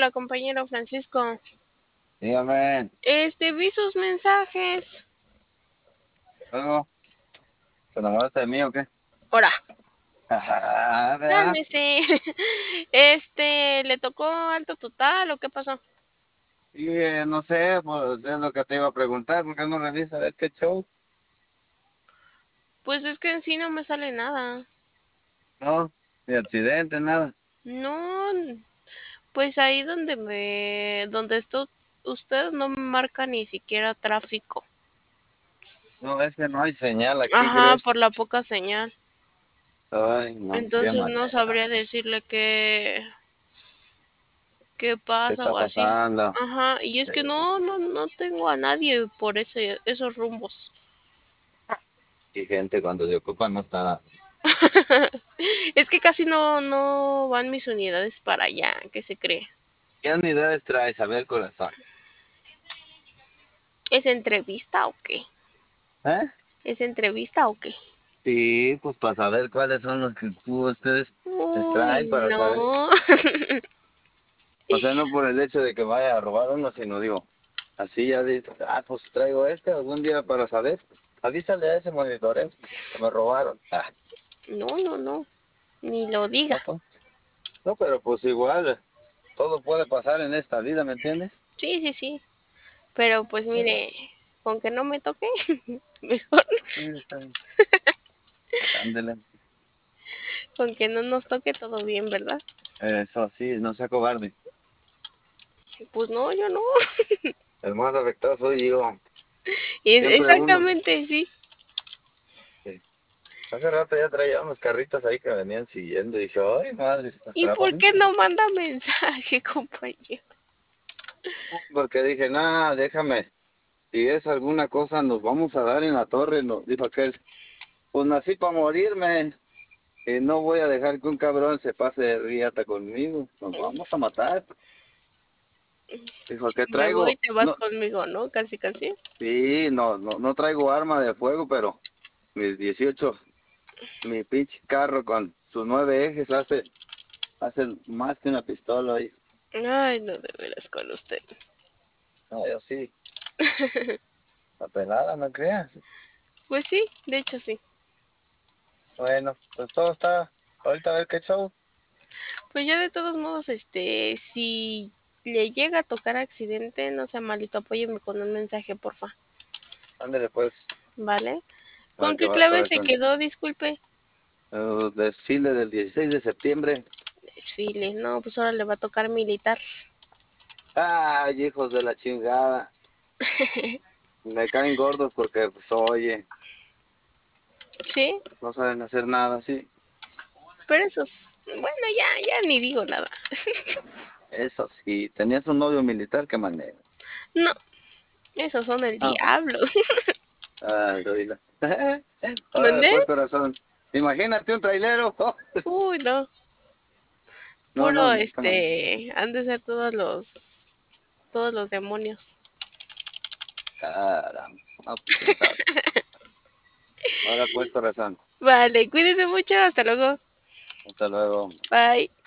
Hola, compañero Francisco. Dígame, Vi sus mensajes. luego, ¿te enamoraste de mí o qué? Ahora, ¿Verdad? cálmese. ¿Le tocó alto total o qué pasó? Y no sé, pues es lo que te iba a preguntar, ¿por qué no revisa a ver qué show? Pues es que en sí no me sale nada. No, ni accidente, nada. No, pues ahí donde está usted no me marca ni siquiera tráfico. No, es que no hay señal aquí, Ajá, ¿crees? por la poca señal. Ay, no, qué Entonces no manera. sabría decirle qué ¿Qué pasa está o así. pasando? Ajá, y es que no tengo a nadie por esos rumbos. Y gente cuando se ocupa no está. Es que casi no van mis unidades para allá, ¿qué se cree? ¿Qué unidades traes? A ver, corazón. ¿Es entrevista o qué? ¿Eh? ¿Es entrevista o qué? Sí, pues para saber cuáles son los que ustedes les Uy, traen, para saber. no. O sea, no por el hecho de que vaya a robar uno, sino digo, así ya dices, pues traigo este algún día para saber. Avísale a ese monitoreo que me robaron. No, ni lo diga. No, pues, no, pero pues igual, todo puede pasar en esta vida, ¿me entiendes? Sí. Pero pues Sí, mire, con que no me toque, mejor. sí, está bien. Ándele. Con que no nos toque todo bien, ¿verdad? Eso sí, no sea cobarde. Pues no, yo no. El más afectado soy yo. Es Siempre uno. exactamente, sí. Sí. Hace rato ya traía unos carritos ahí que venían siguiendo y dije, ay, madre, ¿Y ¿será por para mí? qué no manda mensaje, compañero? Porque dije, nada, déjame. Si es alguna cosa, nos vamos a dar en la torre, nos dijo aquel. Pues nací para morirme. Y no voy a dejar que un cabrón se pase de riata conmigo. Nos vamos a matar. Dijo, ¿qué Me voy, traigo? te vas No, conmigo, ¿no? Casi, casi. sí, no traigo arma de fuego, pero mis 18, mi pinche carro con sus 9 ejes hace más que una pistola ahí. Ay, no, de veras con usted. No, yo sí, la pelada, no creas. Pues sí, de hecho sí. Bueno, pues todo está. Ahorita a ver qué show. Pues ya de todos modos, si le llega a tocar accidente, no sea malito, apóyeme con un mensaje, porfa. Ándale pues, ¿Vale? a ¿Con ver qué qué va, clave se corazón. quedó? Disculpe. Desfile del 16 de septiembre. Desfile. No, pues ahora le va a tocar militar. Ay, hijos de la chingada. Me caen gordos porque, pues, oye, Sí, no saben hacer nada, sí. pero esos, bueno, ya ni digo nada. Eso sí, tenías un novio militar, qué manera. No, esos son el Ah, diablo. oíla. Ahora, ¿Mandé? pues, corazón. Imagínate un trailero. Uy, no. No, Puro, no, no, qué manera. han de ser todos los demonios. Caramba. No, pues quién sabe. Ahora, pues, corazón. Vale, cuídese mucho, hasta luego. Hasta luego. Bye.